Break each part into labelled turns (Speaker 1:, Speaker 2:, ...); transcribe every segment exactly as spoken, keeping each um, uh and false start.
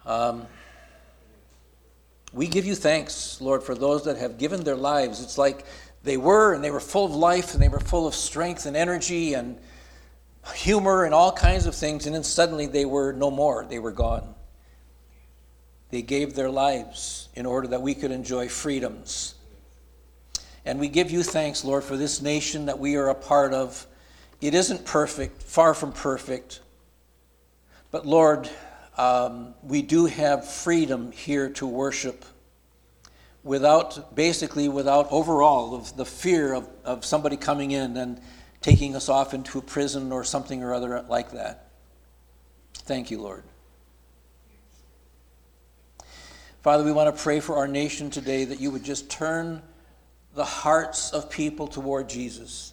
Speaker 1: Um, we give you thanks, Lord, for those that have given their lives. It's like they were, and they were full of life, and they were full of strength and energy and humor and all kinds of things, and then suddenly they were no more. They were gone. They gave their lives in order that we could enjoy freedoms. And we give you thanks, Lord, for this nation that we are a part of. It isn't perfect, far from perfect. But Lord, um, we do have freedom here to worship without, basically without overall of the fear of, of somebody coming in and taking us off into a prison or something or other like that. Thank you, Lord. Father, we want to pray for our nation today that you would just turn the hearts of people toward Jesus.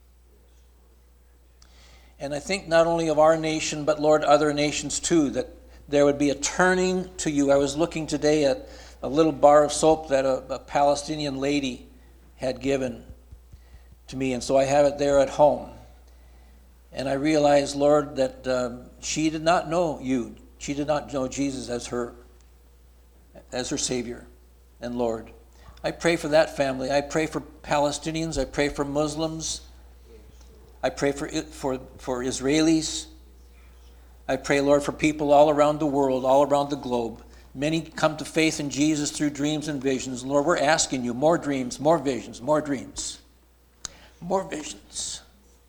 Speaker 1: And I think not only of our nation, but Lord, other nations too, that there would be a turning to you. I was looking today at a little bar of soap that a, a Palestinian lady had given to me, and so I have it there at home. And I realized, Lord, that um, she did not know you. She did not know Jesus as her, as her Savior and Lord. I pray for that family. I pray for Palestinians. I pray for Muslims. I pray for for for Israelis. I pray, Lord, for people all around the world, all around the globe. Many come to faith in Jesus through dreams and visions. Lord, we're asking you more dreams, more visions, more dreams, more visions.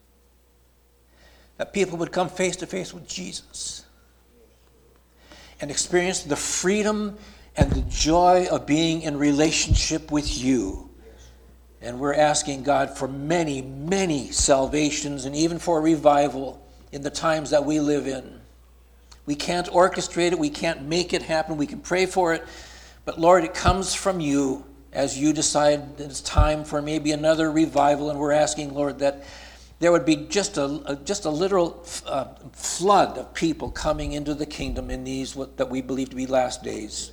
Speaker 1: That people would come face to face with Jesus and experience the freedom and the joy of being in relationship with you. And we're asking God for many, many salvations and even for a revival in the times that we live in. We can't orchestrate it. We can't make it happen. We can pray for it. But Lord, it comes from you as you decide that it's time for maybe another revival. And we're asking, Lord, that there would be just a, a just a literal uh, flood of people coming into the kingdom in these what, that we believe to be last days.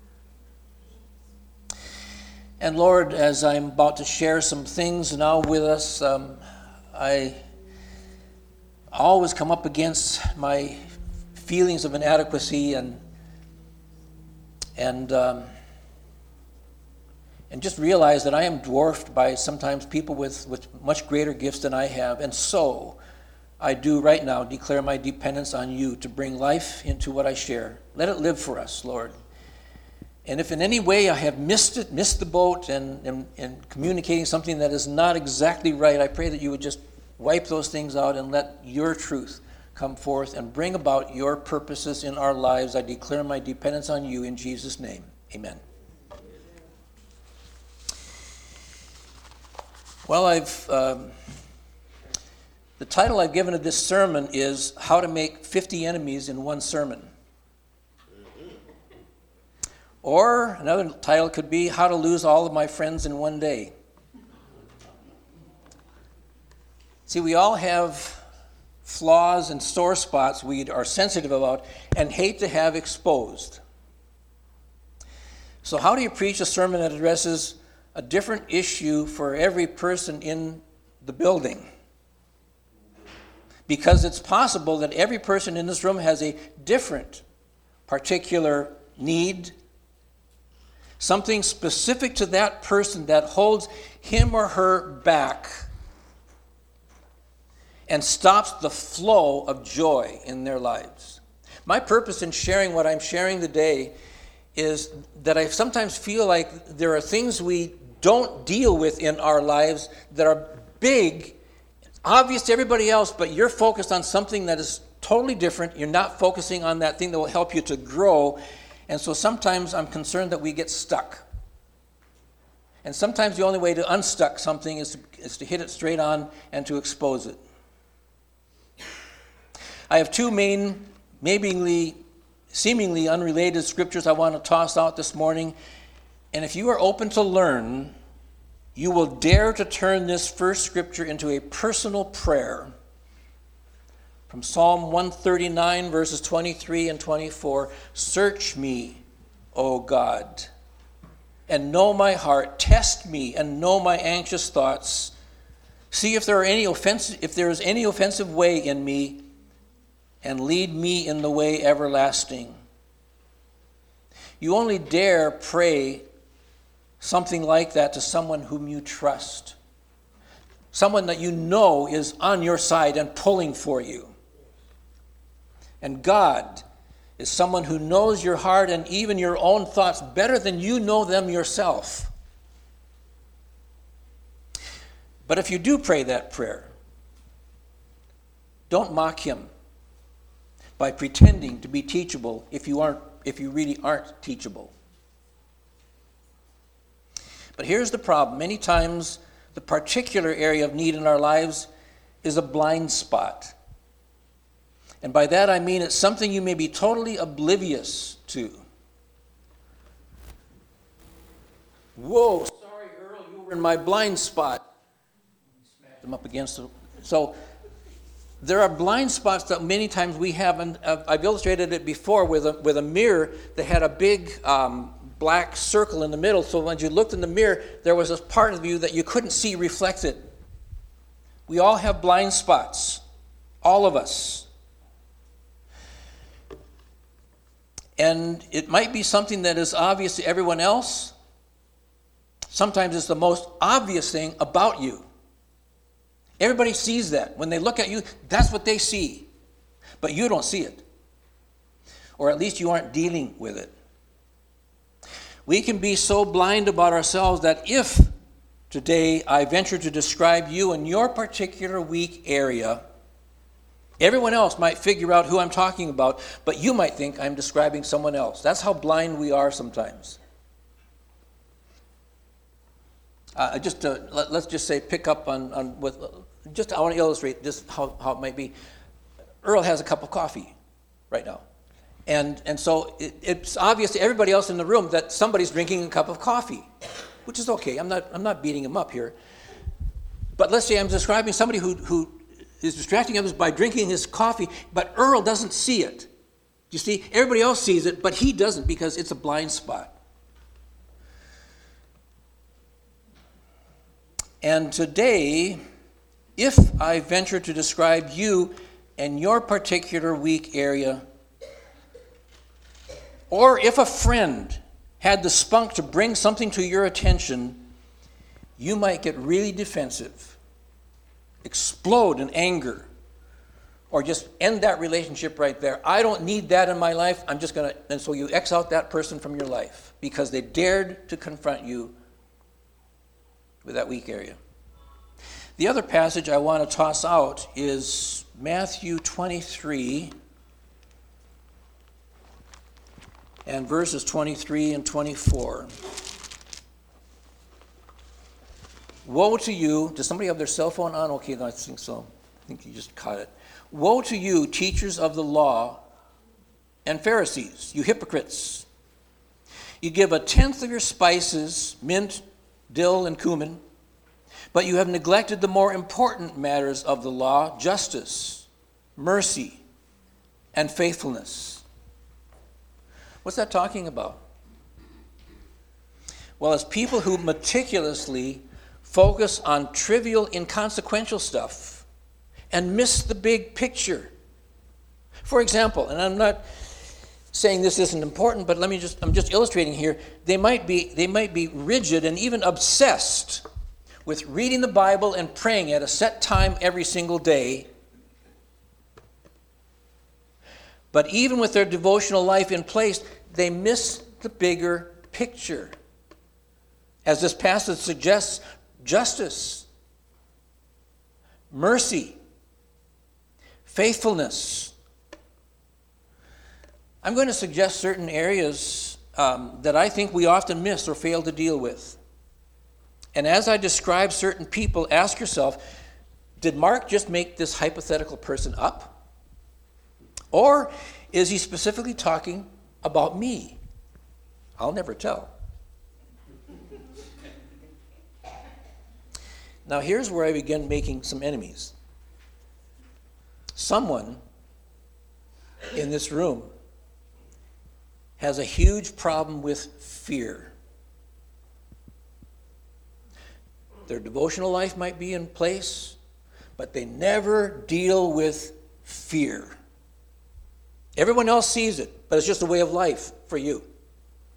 Speaker 1: And Lord, as I'm about to share some things now with us, um, I always come up against my feelings of inadequacy and and um, and just realize that I am dwarfed by sometimes people with, with much greater gifts than I have. And so I do right now declare my dependence on you to bring life into what I share. Let it live for us, Lord. And if in any way I have missed it, missed the boat, and, and, and communicating something that is not exactly right, I pray that you would just wipe those things out and let your truth come forth and bring about your purposes in our lives. I declare my dependence on you in Jesus' name. Amen. Well, I've um, the title I've given to this sermon is How to Make fifty Enemies in One Sermon. Or another title could be How to Lose All of My Friends in One Day. See, we all have flaws and sore spots we are sensitive about and hate to have exposed. So how do you preach a sermon that addresses a different issue for every person in the building? Because it's possible that every person in this room has a different particular need, something specific to that person that holds him or her back and stops the flow of joy in their lives. My purpose in sharing what I'm sharing today is that I sometimes feel like there are things we don't deal with in our lives that are big, obvious to everybody else, but you're focused on something that is totally different. You're not focusing on that thing that will help you to grow. And so sometimes I'm concerned that we get stuck. And sometimes the only way to unstuck something is to, is to hit it straight on and to expose it. I have two main, maybe seemingly unrelated scriptures I want to toss out this morning. And if you are open to learn, you will dare to turn this first scripture into a personal prayer. From Psalm one thirty-nine, verses twenty-three and twenty-four, Search me, O God, and know my heart. Test me and know my anxious thoughts. See if there are any offensive, if there is any offensive way in me, and lead me in the way everlasting. You only dare pray something like that to someone whom you trust, someone that you know is on your side and pulling for you. And God is someone who knows your heart and even your own thoughts better than you know them yourself. But if you do pray that prayer, don't mock him by pretending to be teachable if you aren't, if you really aren't teachable. But here's the problem. Many times the particular area of need in our lives is a blind spot. And by that I mean it's something you may be totally oblivious to. Whoa, sorry, Earl, you were in my blind spot. Smacked them up against it. So there are blind spots that many times we have, and I've illustrated it before with a, with a mirror that had a big um, black circle in the middle. So when you looked in the mirror, there was a part of you that you couldn't see reflected. We all have blind spots, all of us. And it might be something that is obvious to everyone else. Sometimes it's the most obvious thing about you. Everybody sees that. When they look at you, that's what they see. But you don't see it. Or at least you aren't dealing with it. We can be so blind about ourselves that if today I venture to describe you in your particular weak area, everyone else might figure out who I'm talking about, but you might think I'm describing someone else. That's how blind we are sometimes. Uh, just to, let, let's just say, pick up on, on with, just I want to illustrate just how, how it might be. Earl has a cup of coffee right now. And and so it, it's obvious to everybody else in the room that somebody's drinking a cup of coffee, which is okay. I'm not I'm not beating him up here. But let's say I'm describing somebody who who is distracting others by drinking his coffee, but Earl doesn't see it. You see, everybody else sees it, but he doesn't because it's a blind spot. And today, if I venture to describe you and your particular weak area, or if a friend had the spunk to bring something to your attention, you might get really defensive, explode in anger, or just end that relationship right there. I don't need that in my life. I'm just going to, and so you X out that person from your life because they dared to confront you with that weak area. The other passage I want to toss out is Matthew twenty-three and verses twenty-three and twenty-four. Woe to you. Does somebody have their cell phone on? Okay, no, I think so. I think you just caught it. Woe to you, teachers of the law and Pharisees, you hypocrites. You give a tenth of your spices, mint, dill, and cumin, but you have neglected the more important matters of the law, justice, mercy, and faithfulness. What's that talking about? Well, it's people who meticulously focus on trivial, inconsequential stuff and miss the big picture. For example, and I'm not saying this isn't important, but let me just, I'm just illustrating here, they might be, they might be rigid and even obsessed with reading the Bible and praying at a set time every single day. But even with their devotional life in place, they miss the bigger picture. As this passage suggests, justice, mercy, faithfulness. I'm going to suggest certain areas um, that I think we often miss or fail to deal with. And as I describe certain people, ask yourself, did Mark just make this hypothetical person up? Or is he specifically talking about me? I'll never tell. Now here's where I begin making some enemies. Someone in this room has a huge problem with fear. Their devotional life might be in place, but they never deal with fear. Everyone else sees it, but it's just a way of life for you.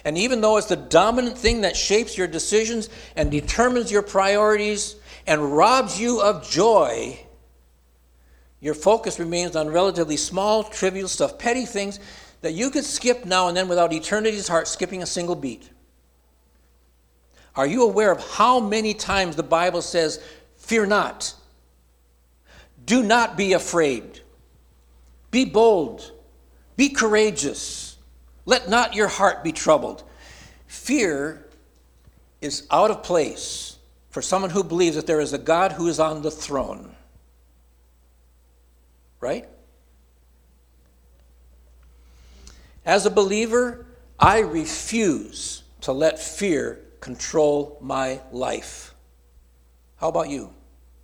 Speaker 1: And even though it's the dominant thing that shapes your decisions and determines your priorities and robs you of joy, your focus remains on relatively small, trivial stuff, petty things that you could skip now and then without eternity's heart skipping a single beat. Are you aware of how many times the Bible says, fear not, do not be afraid, be bold, be courageous, let not your heart be troubled? Fear is out of place for someone who believes that there is a God who is on the throne. Right? As a believer, I refuse to let fear control my life. How about you?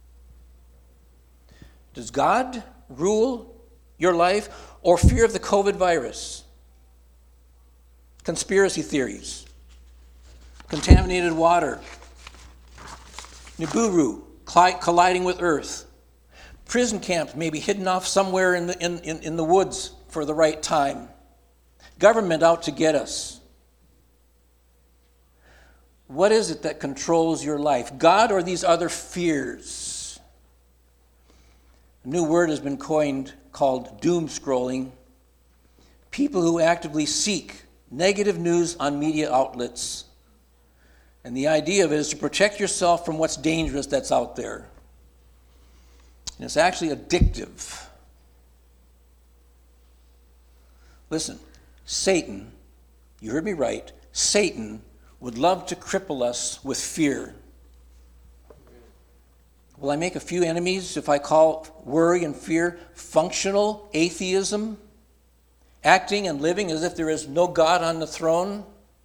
Speaker 1: Does God rule your life, or fear of the COVID virus? Conspiracy theories, contaminated water, Nibiru colliding with Earth, prison camps maybe hidden off somewhere in the, in, in, in the woods for the right time, government out to get us. What is it that controls your life? God or these other fears? A new word has been coined called doom scrolling. People who actively seek negative news on media outlets. And the idea of it is to protect yourself from what's dangerous that's out there. And it's actually addictive. Listen, Satan, you heard me right, Satan would love to cripple us with fear. Will I make a few enemies if I call worry and fear functional atheism? Acting and living as if there is no God on the throne?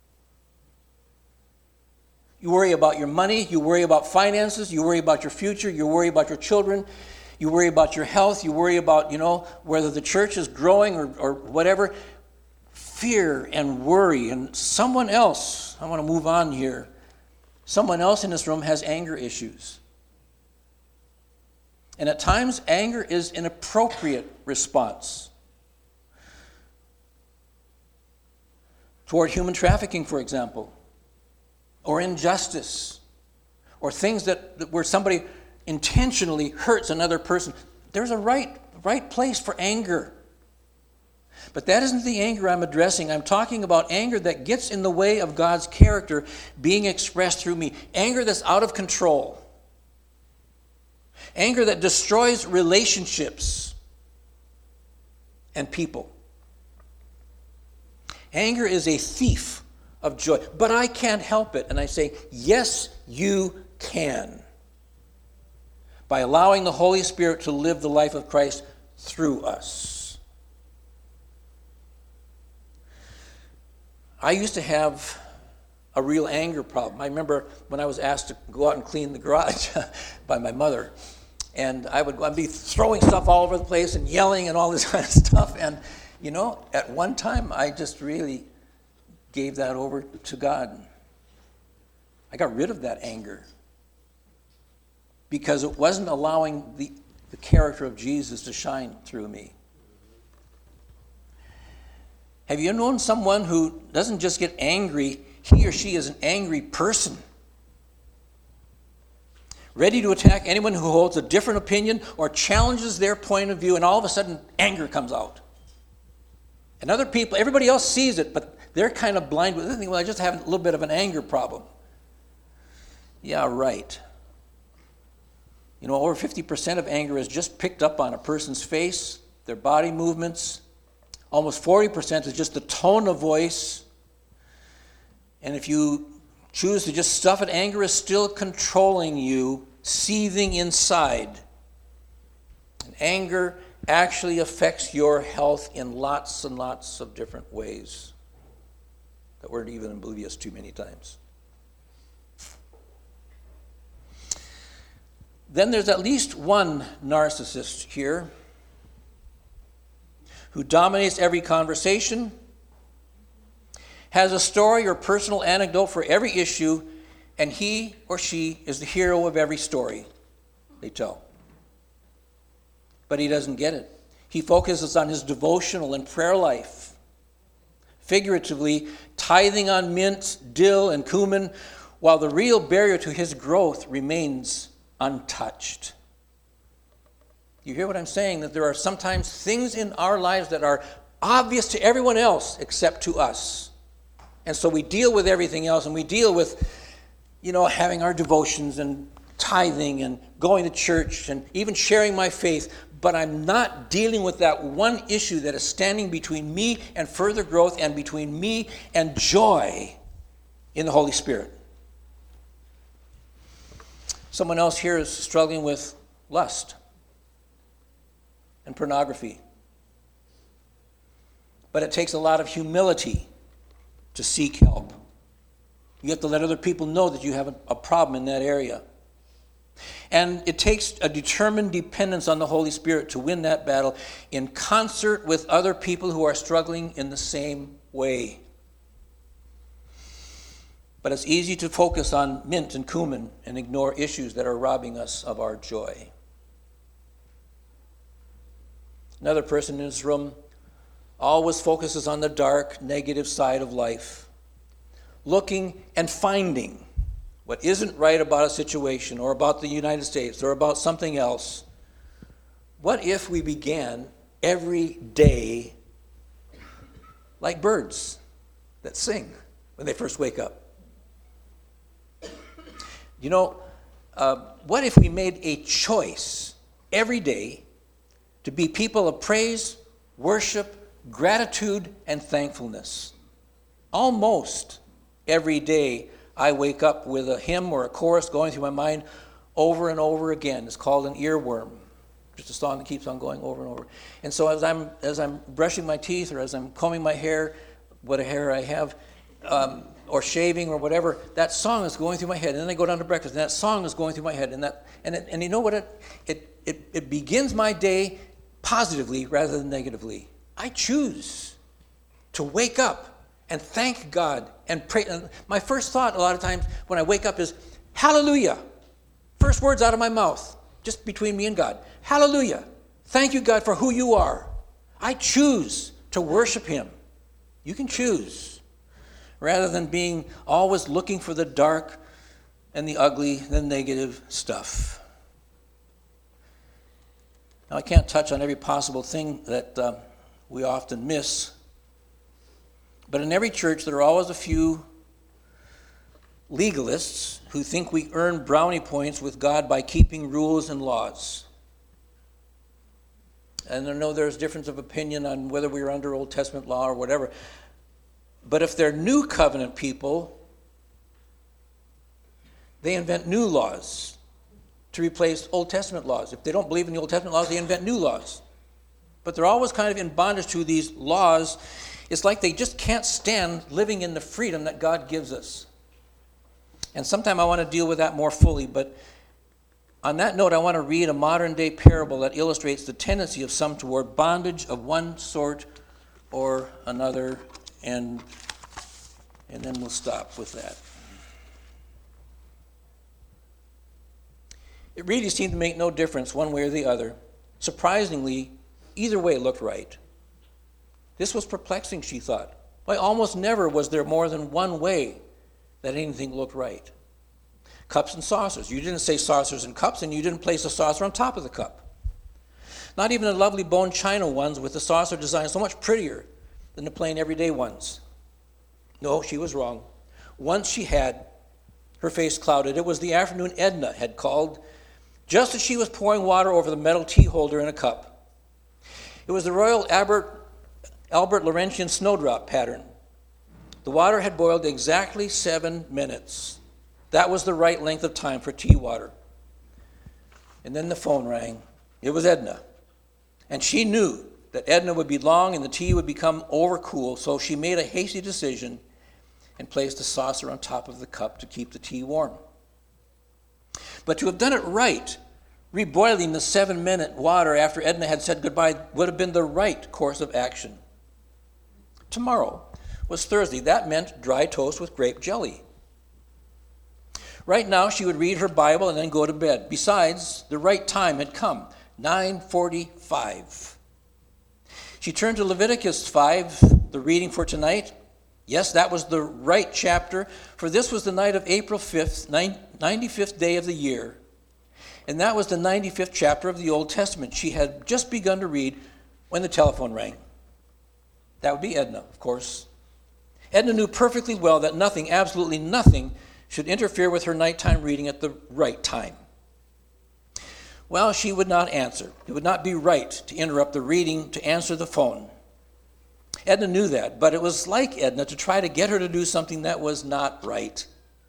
Speaker 1: You worry about your money, you worry about finances, you worry about your future, you worry about your children, you worry about your health, you worry about, you know, whether the church is growing or, or whatever. Fear and worry. And someone else, I want to move on here, someone else in this room has anger issues. And at times, anger is an appropriate response toward human trafficking, for example, or injustice, or things that, that where somebody intentionally hurts another person. There's a right, right place for anger. But that isn't the anger I'm addressing. I'm talking about anger that gets in the way of God's character being expressed through me. Anger that's out of control. Anger that destroys relationships and people. Anger is a thief of joy. But I can't help it. And I say, yes, you can. By allowing the Holy Spirit to live the life of Christ through us. I used to have a real anger problem. I remember when I was asked to go out and clean the garage by my mother. And I would I'd be throwing stuff all over the place and yelling and all this kind of stuff. And, you know, at one time, I just really gave that over to God. I got rid of that anger because it wasn't allowing the, the character of Jesus to shine through me. Have you known someone who doesn't just get angry, he or she is an angry person? Ready to attack anyone who holds a different opinion or challenges their point of view, and all of a sudden anger comes out. And other people, everybody else sees it, but they're kind of blind with it. They think, well, I just have a little bit of an anger problem. Yeah, right. You know, over fifty percent of anger is just picked up on a person's face, their body movements. Almost forty percent is just the tone of voice. And if you choose to just stuff it, anger is still controlling you, seething inside. And anger actually affects your health in lots and lots of different ways that we're even oblivious to many times. Then there's at least one narcissist here who dominates every conversation, has a story or personal anecdote for every issue, and he or she is the hero of every story they tell. But he doesn't get it. He focuses on his devotional and prayer life, figuratively tithing on mint, dill, and cumin, while the real barrier to his growth remains untouched. You hear what I'm saying? That there are sometimes things in our lives that are obvious to everyone else except to us. And so we deal with everything else, and we deal with, you know, having our devotions and tithing and going to church and even sharing my faith, but I'm not dealing with that one issue that is standing between me and further growth and between me and joy in the Holy Spirit. Someone else here is struggling with lust and pornography. But it takes a lot of humility to seek help. You have to let other people know that you have a, a problem in that area. And it takes a determined dependence on the Holy Spirit to win that battle in concert with other people who are struggling in the same way. But it's easy to focus on mint and cumin and ignore issues that are robbing us of our joy. Another person in this room always focuses on the dark, negative side of life, looking and finding what isn't right about a situation or about the United States or about something else. What if we began every day like birds that sing when they first wake up? You know, uh, what if we made a choice every day to be people of praise, worship, gratitude, and thankfulness? Almost every day I wake up with a hymn or a chorus going through my mind over and over again. It's called an earworm. Just a song that keeps on going over and over. And so as I'm as I'm brushing my teeth or as I'm combing my hair, what a hair I have, um, or shaving or whatever, that song is going through my head. And then I go down to breakfast, and that song is going through my head. And that and it, and you know what? It, it it it begins my day positively rather than negatively. I choose to wake up and thank God and pray. And my first thought a lot of times when I wake up is, hallelujah. First words out of my mouth, just between me and God. Hallelujah. Thank you, God, for who you are. I choose to worship him. You can choose. Rather than being always looking for the dark and the ugly, the negative stuff. Now, I can't touch on every possible thing that uh, we often miss. But in every church, there are always a few legalists who think we earn brownie points with God by keeping rules and laws. And I know there's difference of opinion on whether we're under Old Testament law or whatever. But if they're new covenant people, they invent new laws to replace Old Testament laws. If they don't believe in the Old Testament laws, they invent new laws. But they're always kind of in bondage to these laws. It's like they just can't stand living in the freedom that God gives us. And sometime I want to deal with that more fully, but on that note, I want to read a modern-day parable that illustrates the tendency of some toward bondage of one sort or another, and, and then we'll stop with that. It really seemed to make no difference one way or the other. Surprisingly, either way looked right. This was perplexing, she thought. Why, almost never was there more than one way that anything looked right. Cups and saucers. You didn't say saucers and cups, and you didn't place a saucer on top of the cup. Not even the lovely bone china ones with the saucer design so much prettier than the plain everyday ones. No, she was wrong. Once she had her face clouded. It was the afternoon Edna had called, just as she was pouring water over the metal tea holder in a cup. It was the Royal Albert Albert Laurentian snowdrop pattern. The water had boiled exactly seven minutes. That was the right length of time for tea water. And then the phone rang. It was Edna. And she knew that Edna would be long and the tea would become overcool, so she made a hasty decision and placed a saucer on top of the cup to keep the tea warm. But to have done it right, reboiling the seven-minute water after Edna had said goodbye would have been the right course of action. Tomorrow was Thursday. That meant dry toast with grape jelly. Right now, she would read her Bible and then go to bed. Besides, the right time had come, nine forty-five. She turned to Leviticus five the reading for tonight. Yes, that was the right chapter, for this was the night of April fifth, ninety-fifth day of the year. And that was the ninety-fifth chapter of the Old Testament. She had just begun to read when the telephone rang. That would be Edna, of course. Edna knew perfectly well that nothing, absolutely nothing, should interfere with her nighttime reading at the right time. Well, she would not answer. It would not be right to interrupt the reading to answer the phone. Edna knew that, but it was like Edna to try to get her to do something that was not right.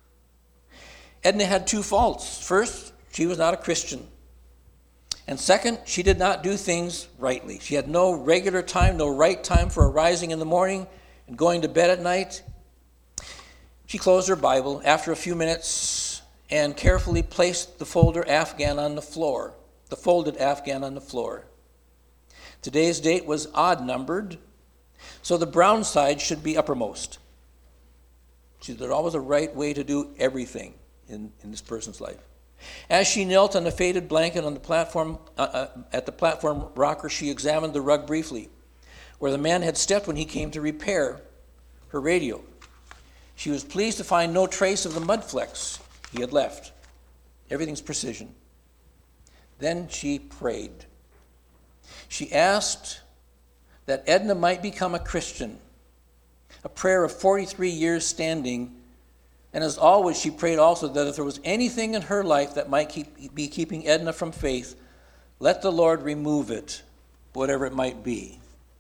Speaker 1: Edna had two faults. First, she was not a Christian. And second, she did not do things rightly. She had no regular time, no right time for arising in the morning and going to bed at night. She closed her Bible after a few minutes and carefully placed the folder Afghan on the floor, the folded Afghan on the floor. Today's date was odd-numbered, so the brown side should be uppermost. See, there's always a right way to do everything in, in this person's life. As she knelt on the faded blanket on the platform, uh, uh, at the platform rocker, she examined the rug briefly, where the man had stepped when he came to repair her radio. She was pleased to find no trace of the mud flecks he had left. Everything's precision. Then she prayed. She asked that Edna might become a Christian, a prayer of forty-three years standing. And as always, she prayed also that if there was anything in her life that might keep, be keeping Edna from faith, let the Lord remove it, whatever it might be.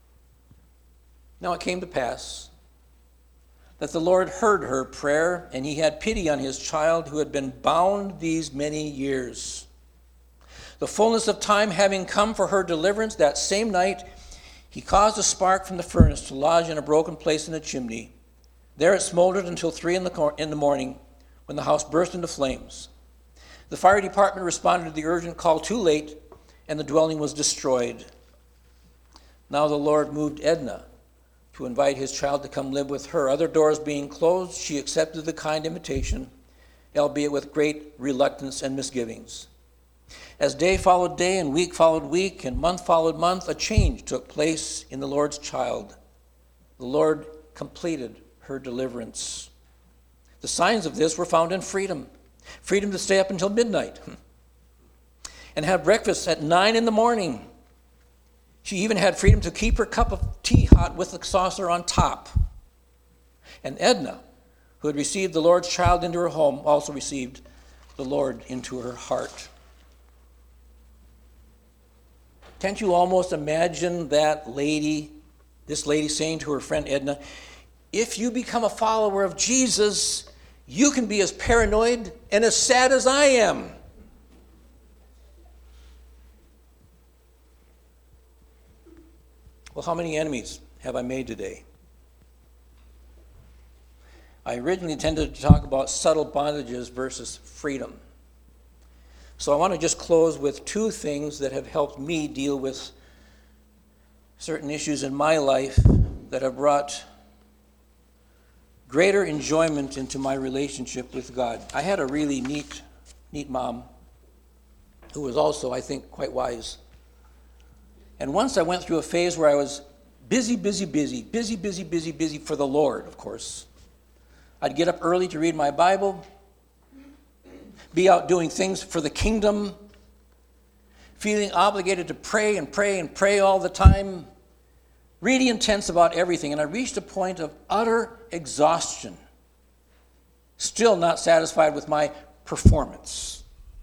Speaker 1: Now it came to pass that the Lord heard her prayer, and he had pity on his child who had been bound these many years. The fullness of time having come for her deliverance, that same night he caused a spark from the furnace to lodge in a broken place in the chimney. There it smoldered until three in the, cor- in the morning, when the house burst into flames. The fire department responded to the urgent call too late, and the dwelling was destroyed. Now the Lord moved Edna to invite his child to come live with her. Other doors being closed, she accepted the kind invitation, albeit with great reluctance and misgivings. As day followed day, and week followed week, and month followed month, a change took place in the Lord's child. The Lord completed her deliverance. The signs of this were found in freedom. Freedom to stay up until midnight and have breakfast at nine in the morning. She even had freedom to keep her cup of tea hot with the saucer on top. And Edna, who had received the Lord's child into her home, also received the Lord into her heart. Can't you almost imagine that lady, this lady saying to her friend Edna, if you become a follower of Jesus, you can be as paranoid and as sad as I am. Well, how many enemies have I made today? I originally intended to talk about subtle bondages versus freedom. So I want to just close with two things that have helped me deal with certain issues in my life that have brought greater enjoyment into my relationship with God. I had a really neat, neat mom who was also, I think, quite wise. And once I went through a phase where I was busy, busy, busy, busy, busy, busy, busy for the Lord, of course. I'd get up early to read my Bible, be out doing things for the kingdom, feeling obligated to pray and pray and pray all the time, really intense about everything. And I reached a point of utter exhaustion, still not satisfied with my performance.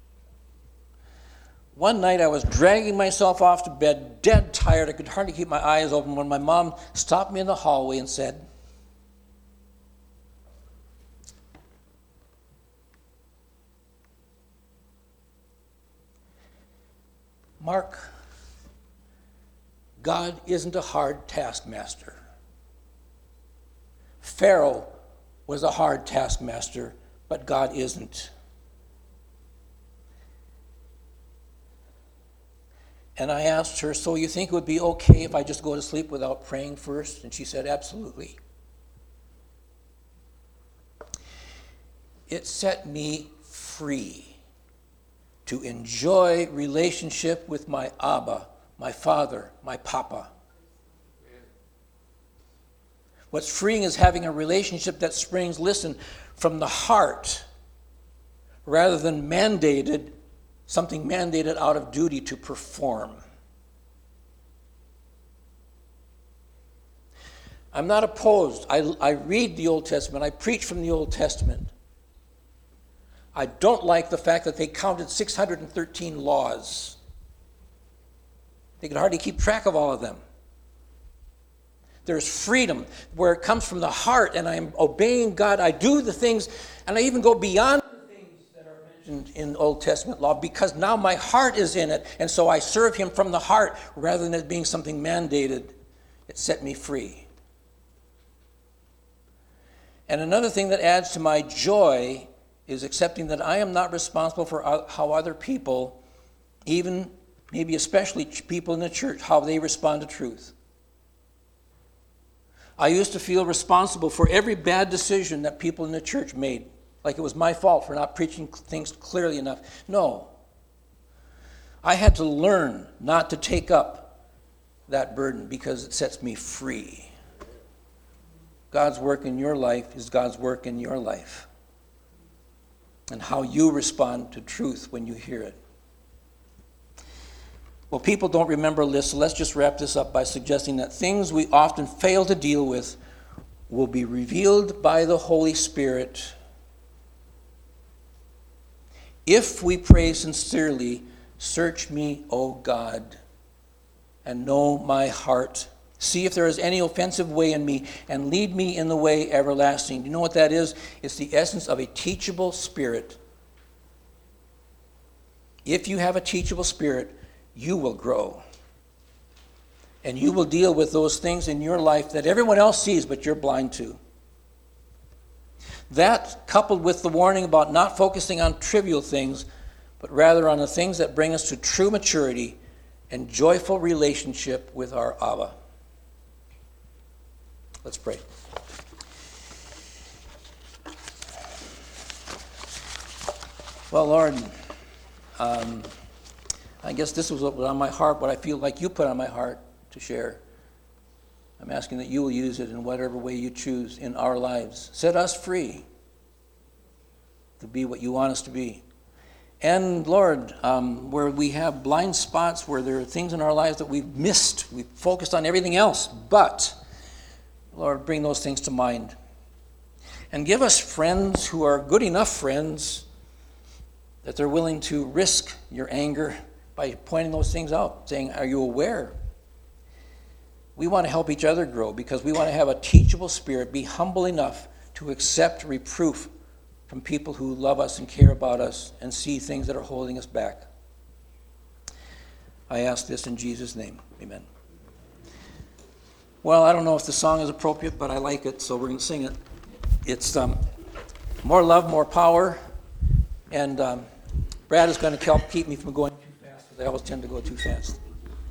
Speaker 1: One night I was dragging myself off to bed, dead tired. I could hardly keep my eyes open when my mom stopped me in the hallway and said, Mark, God isn't a hard taskmaster. Pharaoh was a hard taskmaster, but God isn't. And I asked her, so you think it would be okay if I just go to sleep without praying first? And she said, absolutely. It set me free to enjoy relationship with my Abba, my Father, my Papa. What's freeing is having a relationship that springs, listen, from the heart, rather than mandated, something mandated out of duty to perform. I'm not opposed. I, I read the Old Testament. I preach from the Old Testament. I don't like the fact that they counted six hundred thirteen laws. They could hardly keep track of all of them. There's freedom where it comes from the heart, and I'm obeying God. I do the things, and I even go beyond the things that are mentioned in Old Testament law because now my heart is in it, and so I serve him from the heart rather than it being something mandated. It set me free. And another thing that adds to my joy is accepting that I am not responsible for how other people, even maybe especially people in the church, how they respond to truth. I used to feel responsible for every bad decision that people in the church made, like it was my fault for not preaching things clearly enough. No. I had to learn not to take up that burden because it sets me free. God's work in your life is God's work in your life. And how you respond to truth when you hear it. Well, people don't remember lists, so let's just wrap this up by suggesting that things we often fail to deal with will be revealed by the Holy Spirit if we pray sincerely, "Search me, O God, and know my heart. See if there is any offensive way in me, and lead me in the way everlasting." Do you know what that is? It's the essence of a teachable spirit. If you have a teachable spirit, you will grow. And you will deal with those things in your life that everyone else sees, but you're blind to. That, coupled with the warning about not focusing on trivial things, but rather on the things that bring us to true maturity and joyful relationship with our Abba. Let's pray. Well, Lord, um, I guess this was what was on my heart, what I feel like you put on my heart to share. I'm asking that you will use it in whatever way you choose in our lives. Set us free to be what you want us to be. And Lord, um, where we have blind spots, where there are things in our lives that we've missed, we've focused on everything else, but Lord, bring those things to mind. And give us friends who are good enough friends that they're willing to risk your anger by pointing those things out, saying, "Are you aware?" We want to help each other grow because we want to have a teachable spirit, be humble enough to accept reproof from people who love us and care about us and see things that are holding us back. I ask this in Jesus' name. Amen. Well, I don't know if the song is appropriate, but I like it, so we're going to sing it. It's um, More Love, More Power, and um, Brad is going to help keep me from going too fast, because I always tend to go too fast.